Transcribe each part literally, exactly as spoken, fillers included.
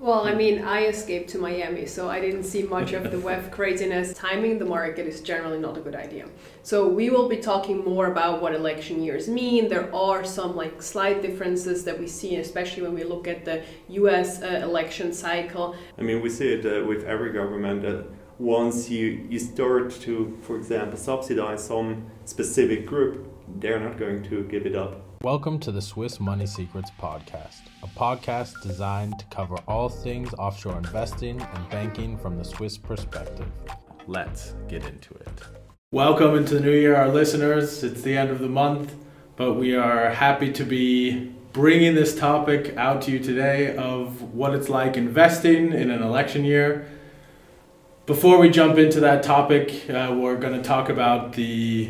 Well, I mean, I escaped to Miami, so I didn't see much of the W E F craziness. Timing the market is generally not a good idea. So we will be talking more about what election years mean. There are some like slight differences that we see, especially when we look at the U S uh, election cycle. I mean, we see it uh, with every government that once you, you start to, for example, subsidize some specific group, they're not going to give it up. Welcome to the Swiss Money Secrets podcast, a podcast designed to cover all things offshore investing and banking from the Swiss perspective. Let's get into it. Welcome into the new year, our listeners. It's the end of the month, but we are happy to be bringing this topic out to you today of what it's like investing in an election year. Before we jump into that topic, uh, we're going to talk about the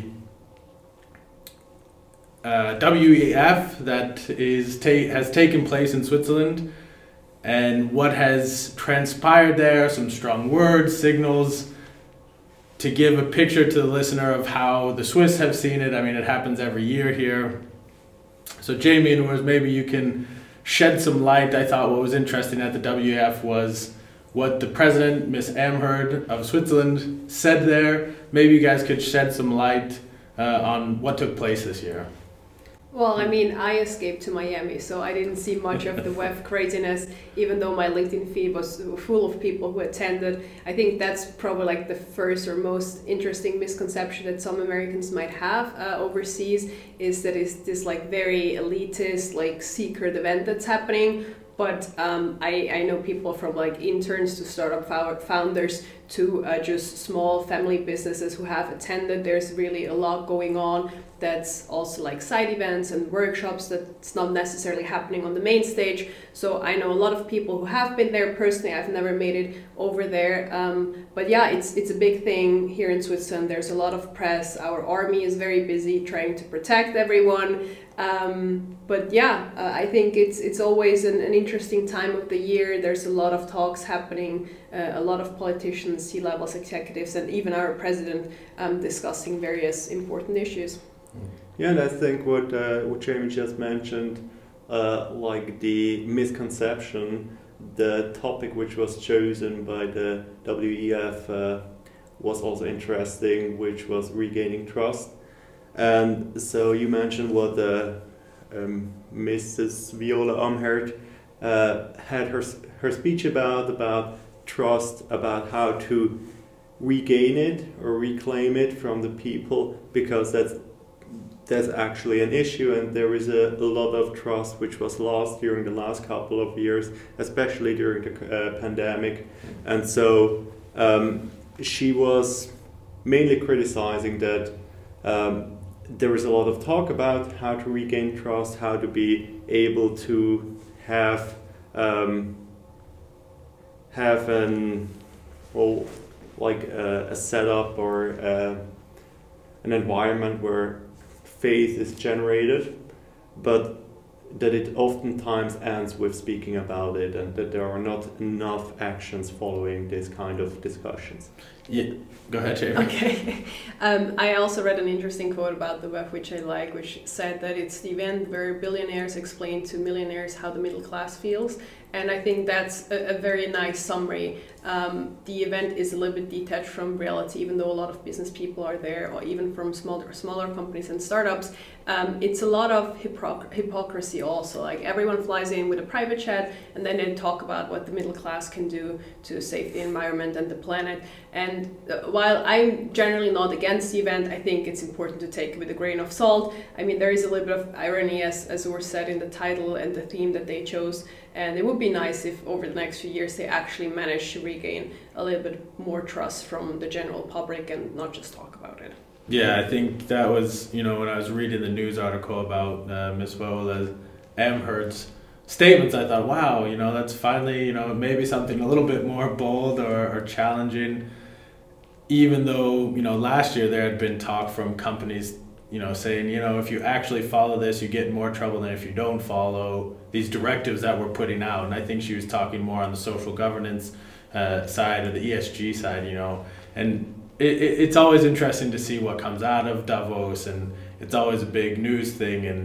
Uh, W E F that is ta- has taken place in Switzerland and what has transpired there, some strong words, signals, to give a picture to the listener of how the Swiss have seen it. I mean, it happens every year here. So Jamie and Urs, maybe you can shed some light. I thought what was interesting at the W E F was what the president, Miss Amherd of Switzerland, said there. Maybe you guys could shed some light uh, on what took place this year. Well, I mean, I escaped to Miami, so I didn't see much of the W E F craziness, even though my LinkedIn feed was full of people who attended. I think that's probably like the first or most interesting misconception that some Americans might have uh, overseas, is that it's this like very elitist, like secret event that's happening. But um, I, I know people from like interns to startup founders to uh, just small family businesses who have attended. There's really a lot going on. That's also like side events and workshops that's not necessarily happening on the main stage. So I know a lot of people who have been there. Personally, I've never made it over there. Um, but yeah, it's it's a big thing here in Switzerland. There's a lot of press. Our army is very busy trying to protect everyone. Um, but yeah, uh, I think it's it's always an, an interesting time of the year. There's a lot of talks happening, uh, a lot of politicians, C-levels, executives, and even our president um, discussing various important issues. Yeah, and I think what uh, what Jamie just mentioned, uh, like the misconception, the topic which was chosen by the W E F uh, was also interesting, which was regaining trust. And so you mentioned what the um, Missus Viola Amherd uh, had her her speech about about trust, about how to regain it or reclaim it from the people, because that's that's actually an issue, and there is a, a lot of trust which was lost during the last couple of years, especially during the uh, pandemic. And so um, she was mainly criticizing that um, there is a lot of talk about how to regain trust, how to be able to have um, have an well like a, a setup or a, an environment where faith is generated, but that it oftentimes ends with speaking about it, and that there are not enough actions following this kind of discussions. Yeah, go ahead, Jamie. Okay. Um, I also read an interesting quote about the W E F, which I like, which said that it's the event where billionaires explain to millionaires how the middle class feels. And I think that's a, a very nice summary. Um, the event is a little bit detached from reality, even though a lot of business people are there, or even from smaller smaller companies and startups. Um, it's a lot of hypocr- hypocrisy also. Like everyone flies in with a private jet, and then they talk about what the middle class can do to save the environment and the planet. And uh, while I'm generally not against the event, I think it's important to take it with a grain of salt. I mean, there is a little bit of irony, as, as Urs said, in the title and the theme that they chose. And it would be nice if over the next few years they actually manage to regain a little bit more trust from the general public and not just talk about it. Yeah, I think that was, you know, when I was reading the news article about uh, Miss Viola Amherd's statements, I thought, wow, you know, that's finally, you know, maybe something a little bit more bold or, or challenging, even though, you know, last year there had been talk from companies, you know, saying, you know, if you actually follow this, you get in more trouble than if you don't follow these directives that we're putting out. And I think she was talking more on the social governance uh, side or the E S G side, you know, and it, it, it's always interesting to see what comes out of Davos, and it's always a big news thing. And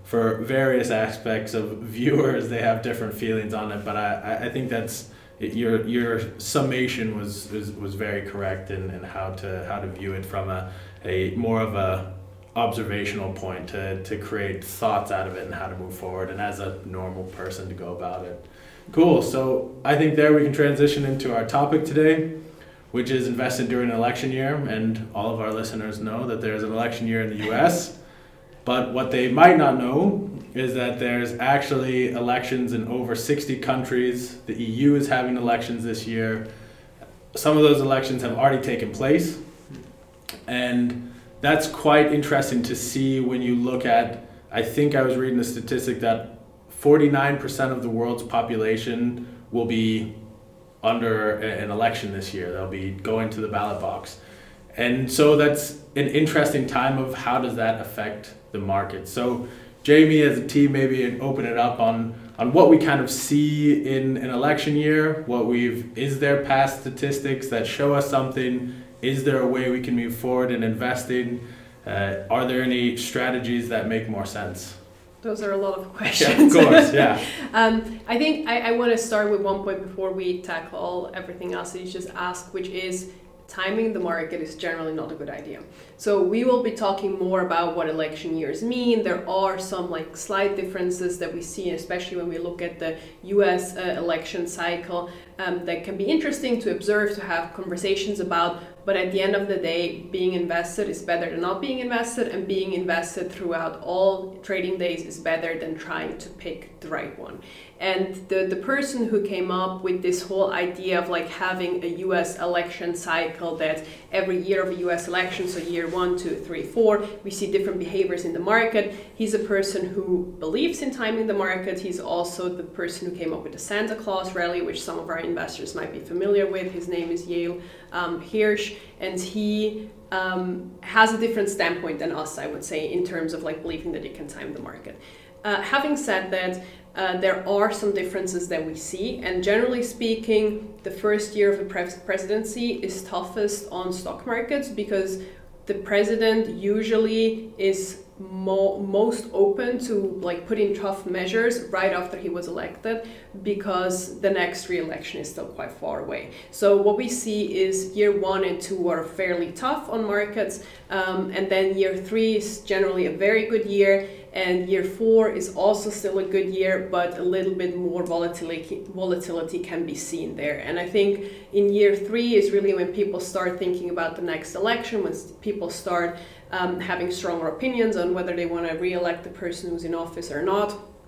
for various aspects of viewers, they have different feelings on it. But I, I think that's your your summation was was, was very correct in, in how to how to view it from a, a more of a observational point to, to create thoughts out of it and how to move forward, and as a normal person to go about it. Cool. So I think there we can transition into our topic today, which is invested during an election year. And all of our listeners know that there's an election year in the U S, but what they might not know is that there's actually elections in over sixty countries. The E U is having elections this year. Some of those elections have already taken place, and that's quite interesting to see when you look at, I think I was reading a statistic that forty-nine percent of the world's population will be under an election this year. They'll be going to the ballot box. And so that's an interesting time of how does that affect the market. So Jamie, as a team, maybe open it up on, on what we kind of see in an election year, what we've, is there past statistics that show us something? Is there a way we can move forward in investing? Uh, are there any strategies that make more sense? Those are a lot of questions. Yeah, of course, yeah. um, I think I, I want to start with one point before we tackle all everything else that you just asked, which is timing the market is generally not a good idea. So we will be talking more about what election years mean. There are some like slight differences that we see, especially when we look at the U S uh, election cycle, um, that can be interesting to observe, to have conversations about. But at the end of the day, being invested is better than not being invested, and being invested throughout all trading days is better than trying to pick the right one. And the, the person who came up with this whole idea of like having a U S election cycle, that every year of a U S election, so year one, two, three, four, we see different behaviors in the market. He's a person who believes in timing the market. He's also the person who came up with the Santa Claus rally, which some of our investors might be familiar with. His name is Yale um, Hirsch, and he um, has a different standpoint than us, I would say, in terms of like believing that you can time the market. Uh, having said that, Uh, there are some differences that we see, and generally speaking, the first year of the pres- presidency is toughest on stock markets because the president usually is mo- most open to like putting tough measures right after he was elected, because the next re-election is still quite far away. So what we see is year one and two are fairly tough on markets, um, and then year three is generally a very good year. And year four is also still a good year, but a little bit more volatility volatility can be seen there. And I think in year three is really when people start thinking about the next election, when people start um, having stronger opinions on whether they want to re-elect the person who's in office or not.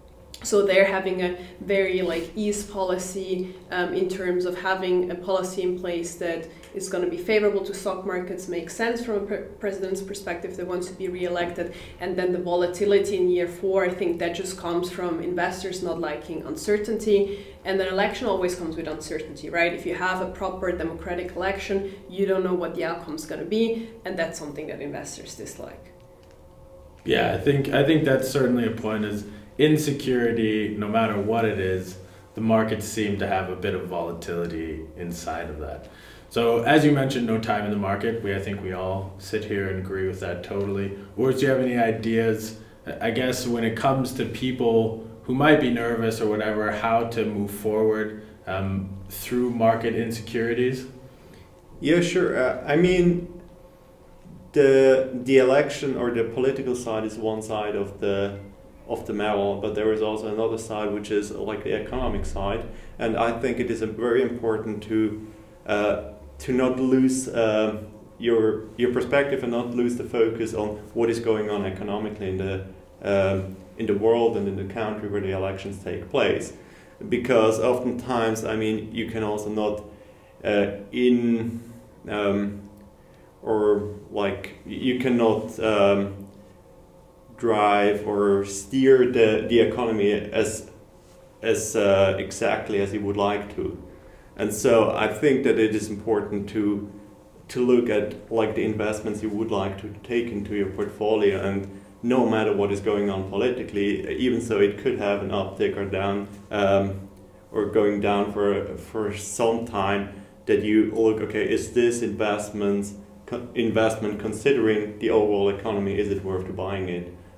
So they're having a very like ease policy um, in terms of having a policy in place that is going to be favorable to stock markets, makes sense from a pre- president's perspective that wants to be re-elected. And then the volatility in year four, I think that just comes from investors not liking uncertainty. And an election always comes with uncertainty, right? If you have a proper democratic election, you don't know what the outcome is going to be, and that's something that investors dislike. Yeah, I think I think that's certainly a point. Is insecurity, no matter what it is, the markets seem to have a bit of volatility inside of that. So as you mentioned, no time in the market. We I think we all sit here and agree with that totally. Or do you have any ideas, I guess, when it comes to people who might be nervous or whatever, how to move forward um, through market insecurities? Yeah, sure. Uh, I mean, the the election or the political side is one side of the of the medal, but there is also another side, which is like the economic side. And I think it is a very important to uh, to not lose uh, your your perspective and not lose the focus on what is going on economically in the um, in the world and in the country where the elections take place, because oftentimes, I mean, you can also not uh, in um, or like you cannot um, drive or steer the, the economy as as uh, exactly as you would like to. And so I think that it is important to to look at like the investments you would like to take into your portfolio, and no matter what is going on politically, even so it could have an uptick or down um, or going down for for some time, that you look, okay, is this investment investment considering the overall economy, is it worth buying it?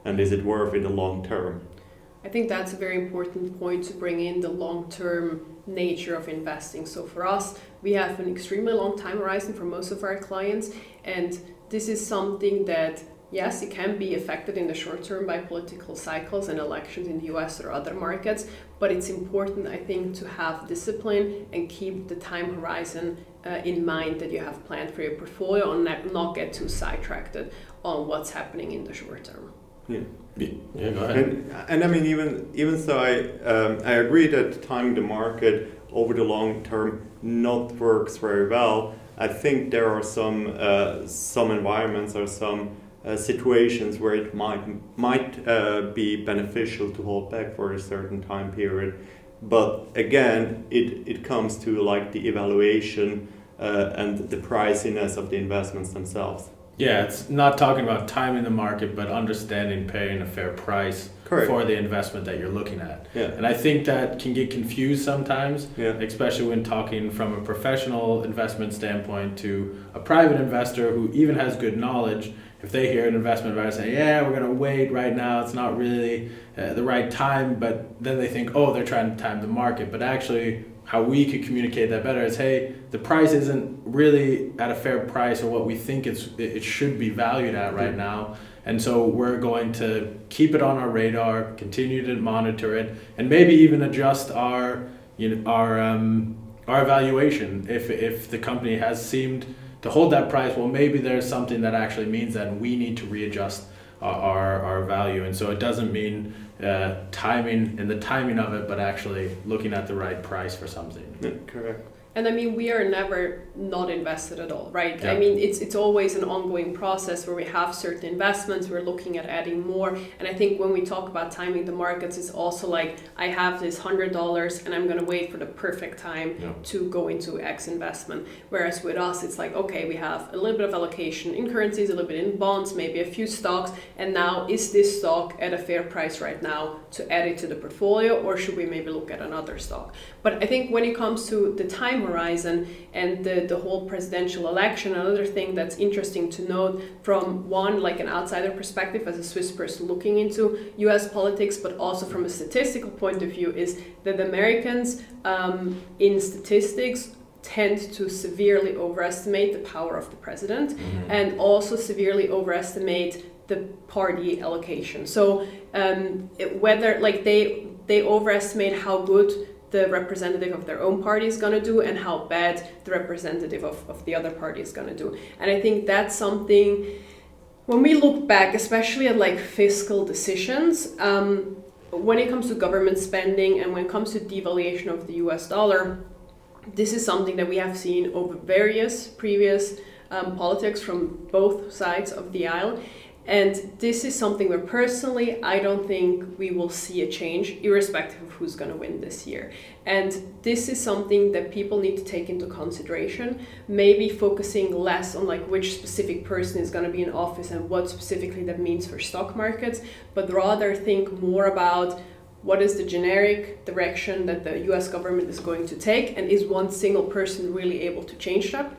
and is it worth it the long term? I think that's a very important point to bring in, the long-term nature of investing. So for us, we have an extremely long time horizon for most of our clients, and this is something that, yes, it can be affected in the short term by political cycles and elections in the U S or other markets, but it's important, I think, to have discipline and keep the time horizon uh, in mind that you have planned for your portfolio and not, not get too sidetracked on what's happening in the short term. Yeah. Yeah, go ahead. And, and I mean, even even so, I um, I agree that timing the market over the long term not works very well. I think there are some uh, some environments or some uh, situations where it might might uh, be beneficial to hold back for a certain time period. But again, it, it comes to like the evaluation uh, and the priciness of the investments themselves. Yeah, it's not talking about timing the market, but understanding paying a fair price Correct. for the investment that you're looking at. Yeah. And I think that can get confused sometimes, Yeah. especially when talking from a professional investment standpoint to a private investor who even has good knowledge. If they hear an investment advisor say, yeah, we're going to wait right now, it's not really uh, the right time, but then they think, oh, they're trying to time the market. But actually, how we could communicate that better is, hey, the price isn't really at a fair price or what we think it's it should be valued at right now. And so we're going to keep it on our radar, continue to monitor it, and maybe even adjust our you know our um, our evaluation. If if the company has seemed to hold that price, well, maybe there's something that actually means that we need to readjust our our, our value. And so it doesn't mean uh, timing and the timing of it, but actually looking at the right price for something. Yeah, correct. And I mean, we are never not invested at all, right? Yeah. I mean, it's it's always an ongoing process where we have certain investments, we're looking at adding more. And I think when we talk about timing the markets, it's also like, I have this one hundred dollars and I'm going to wait for the perfect time Yeah. to go into X investment. Whereas with us, it's like, okay, we have a little bit of allocation in currencies, a little bit in bonds, maybe a few stocks. And now, is this stock at a fair price right now to add it to the portfolio, or should we maybe look at another stock? But I think when it comes to the time horizon and the, the whole presidential election, another thing that's interesting to note from one, like an outsider perspective as a Swiss person looking into U S politics, but also from a statistical point of view, is that Americans um, in statistics tend to severely overestimate the power of the president mm-hmm. and also severely overestimate the party allocation. So um, it, whether like they they overestimate how good the representative of their own party is going to do and how bad the representative of, of the other party is going to do. And I think that's something, when we look back, especially at like fiscal decisions, um, when it comes to government spending and when it comes to devaluation of the U S dollar, this is something that we have seen over various previous um, politics from both sides of the aisle. And this is something where personally, I don't think we will see a change, irrespective of who's going to win this year. And this is something that people need to take into consideration, maybe focusing less on like which specific person is going to be in office and what specifically that means for stock markets, but rather think more about what is the generic direction that the U S government is going to take, and is one single person really able to change that?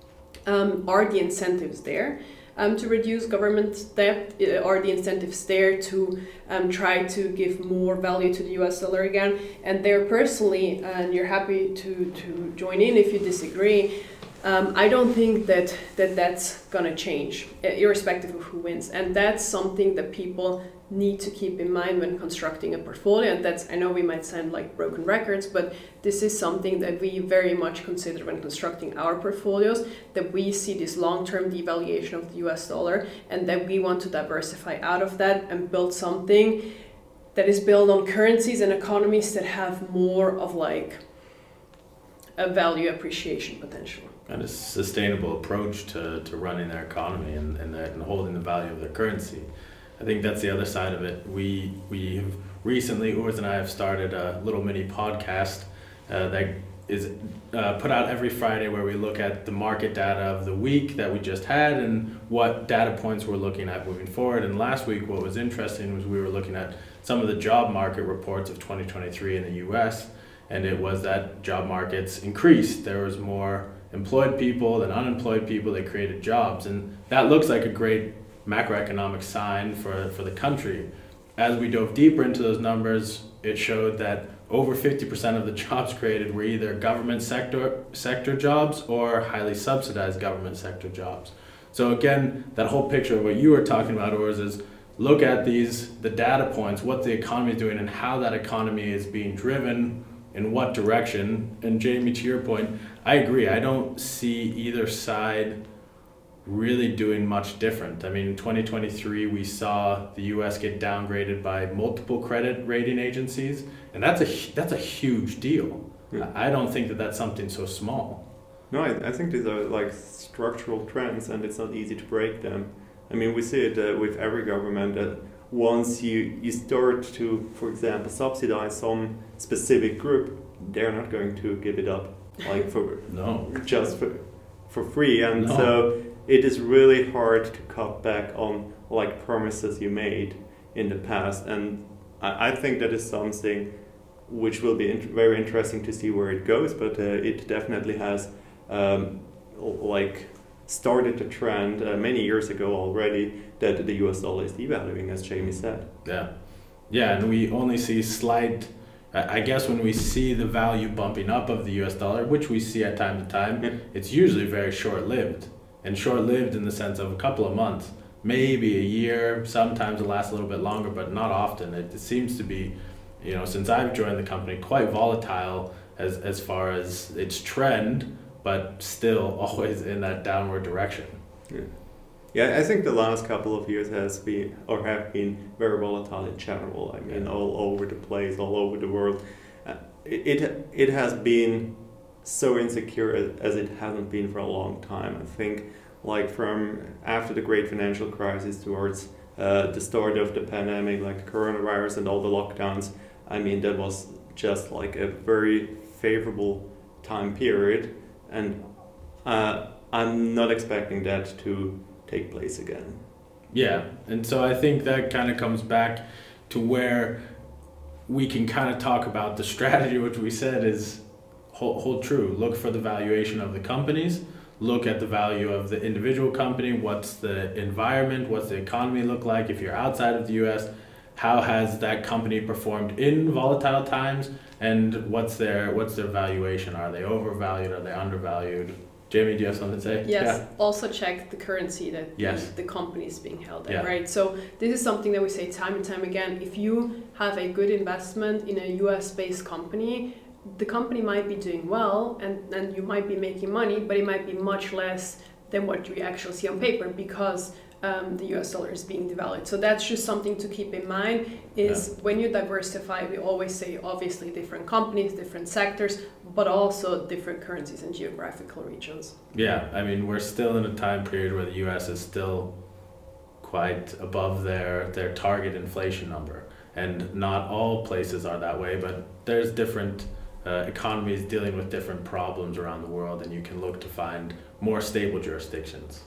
Um, are the incentives there? Um, to reduce government debt, uh, are the incentives there to um, try to give more value to the U S dollar again? And there personally, and you're happy to, to join in if you disagree, um, I don't think that, that that's going to change, uh, irrespective of who wins. And that's something that people need to keep in mind when constructing a portfolio. And that's, I know we might sound like broken records, but this is something that we very much consider when constructing our portfolios, that we see this long-term devaluation of the U S dollar and that we want to diversify out of that and build something that is built on currencies and economies that have more of like a value appreciation potential. And a sustainable approach to, to running their economy and, and, their, and holding the value of their currency. I think that's the other side of it. We we have recently, Urs and I have started a little mini podcast uh, that is uh, put out every Friday, where we look at the market data of the week that we just had and what data points we're looking at moving forward. And last week, what was interesting was we were looking at some of the job market reports of twenty twenty-three in the U S, and it was that job markets increased. There was more employed people than unemployed people that created jobs, and that looks like a great macroeconomic sign for, for the country. As we dove deeper into those numbers, it showed that over fifty percent of the jobs created were either government sector sector jobs or highly subsidized government sector jobs. So again, that whole picture of what you were talking about, Urs, is look at these, the data points, what the economy is doing and how that economy is being driven, in what direction. And Jamie, to your point, I agree. I don't see either side really doing much different. I mean, in twenty twenty-three, we saw the U S get downgraded by multiple credit rating agencies, and that's a that's a huge deal. Yeah. I don't think that that's something so small. No, I, I think these are like structural trends, and it's not easy to break them. I mean, we see it uh, with every government that once you, you start to, for example, subsidize some specific group, they're not going to give it up, like for no, just for for free, and no. so it is really hard to cut back on like promises you made in the past, and I, I think that is something which will be int- very interesting to see where it goes. But uh, it definitely has um, like started a trend uh, many years ago already that the U S dollar is devaluing, as Jamie said. Yeah, yeah, and we only see slight. I guess when we see the value bumping up of the U S dollar, which we see at time to time, Yeah. it's usually very short-lived. And short-lived in the sense of a couple of months, maybe a year, sometimes it lasts a little bit longer, but not often. It, it seems to be, you know, since I've joined the company, quite volatile as, as far as its trend, but still always in that downward direction. Yeah. Yeah, I think the last couple of years has been or have been very volatile in general. I mean, Yeah. all over the place, all over the world. Uh, it, it it has been so insecure as it hasn't been for a long time. I think, like from after the great financial crisis towards uh, the start of the pandemic, like the coronavirus and all the lockdowns. I mean, that was just like a very favorable time period, and uh, I'm not expecting that to take place again. Yeah, and so I think that kind of comes back to where we can kind of talk about the strategy, which we said is hold, hold true. Look for the valuation of the companies, look at the value of the individual company, what's the environment, what's the economy look like if you're outside of the U S, how has that company performed in volatile times, and what's their what's their valuation? Are they overvalued, are they undervalued? Jamie, do you have something to say? Yes, Yeah. also check the currency that Yes. the, the company is being held at, Yeah. right? So this is something that we say time and time again. If you have a good investment in a U S-based company, the company might be doing well and, and you might be making money, but it might be much less than what you actually see on paper because um, the U S dollar is being devalued. So that's just something to keep in mind is Yeah. when you diversify, we always say obviously different companies, different sectors, but also different currencies and geographical regions. Yeah, I mean, we're still in a time period where the U S is still quite above their, their target inflation number. And not all places are that way, but there's different uh, economies dealing with different problems around the world, and you can look to find more stable jurisdictions.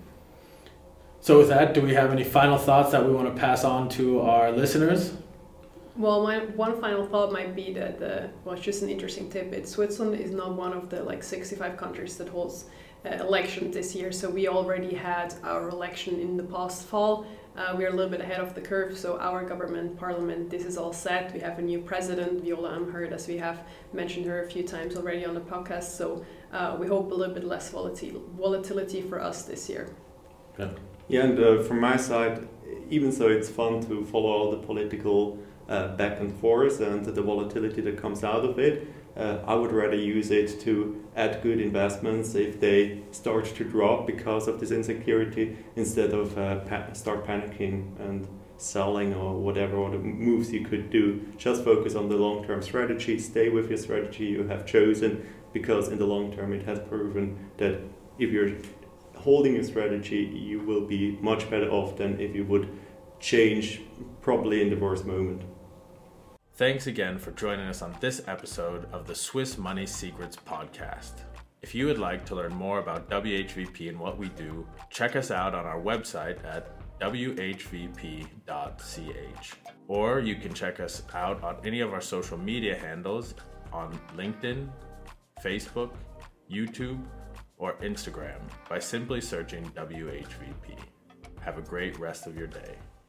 So with that, do we have any final thoughts that we want to pass on to our listeners? Well, my one final thought might be that, uh, well, it's just an interesting tidbit. Switzerland is not one of the like sixty-five countries that holds uh, election this year. So we already had our election in the past fall. Uh, we're a little bit ahead of the curve. So our government, parliament, this is all set. We have a new president, Viola Amherd, as we have mentioned her a few times already on the podcast. So uh, we hope a little bit less volatil- volatility for us this year. Yeah. Yeah, and uh, from my side, even though it's fun to follow all the political uh, back and forth and the volatility that comes out of it, uh, I would rather use it to add good investments if they start to drop because of this insecurity, instead of uh, pa- start panicking and selling or whatever or the moves you could do. Just focus on the long-term strategy, stay with your strategy you have chosen, because in the long term it has proven that if you're holding a strategy, you will be much better off than if you would change probably in the worst moment. Thanks again for joining us on this episode of the Swiss Money Secrets podcast. If you would like to learn more about W H V P and what we do, check us out on our website at w h v p dot c h. Or you can check us out on any of our social media handles on LinkedIn, Facebook, YouTube, or Instagram by simply searching W H V P. Have a great rest of your day.